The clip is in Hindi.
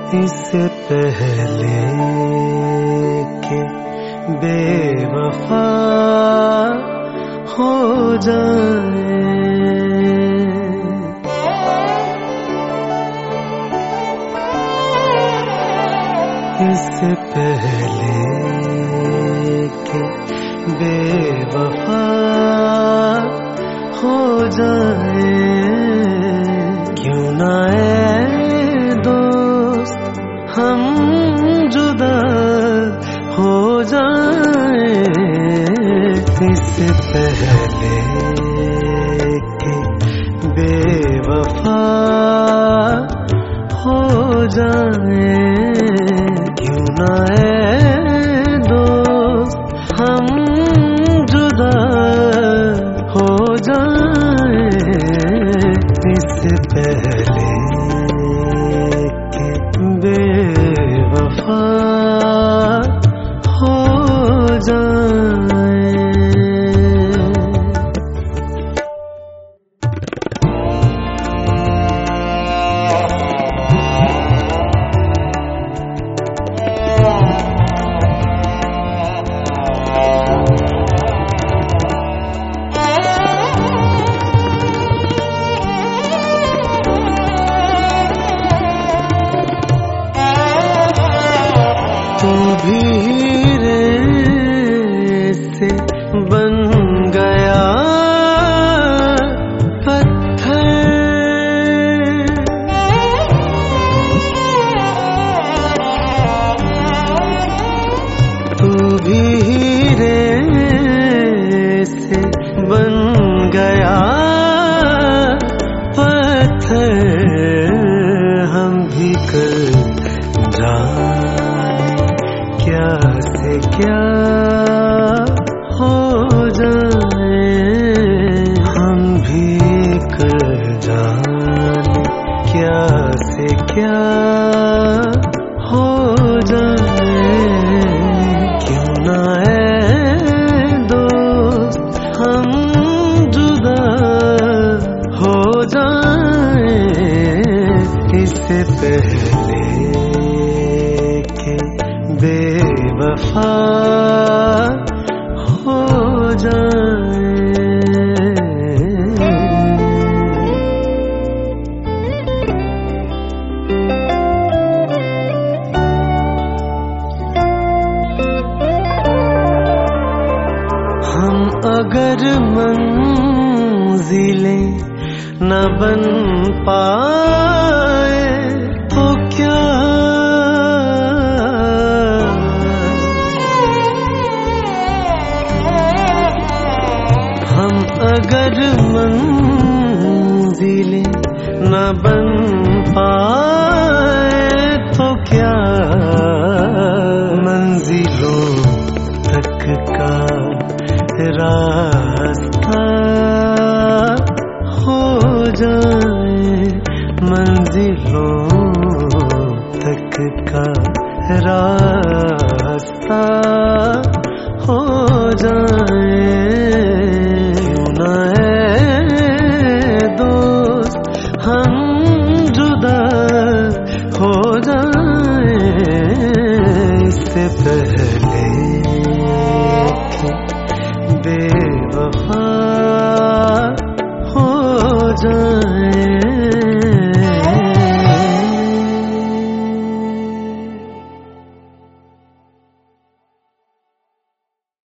इससे पहले के बेवफा हो जाए, इससे पहले के बेवफा हो जाए, क्यों ना ऐ दोस्त हम जुदा हो जाए, इससे पहले के बेवफा हो जाए, क्यों ना ऐ दोस्त हम जुदा हो जाए, इससे पहले के बेवफा हो जाए। तू भी हीरे से बन गया पत्थर, तू भी हीरे से बन गया पत्थर, हम भी कर जाने क्या से क्या हो जाए, हम भी कर जाने क्या से क्या हो जाए, क्यों ना ऐ दोस्त हम जुदा हो जाए, इससे पहले के बेवफा हो जाए। हम अगर मंजिलें न बन पाए तो क्या, हम अगर मंजिलें न बन पाए तो क्या, मंजिलों तक का रास्ता हो जाए, मंजिलों तक का रास्ता हो जाए, क्यों ना ऐ दोस्त हम जुदा हो जाए, इससे पहले के बेवफा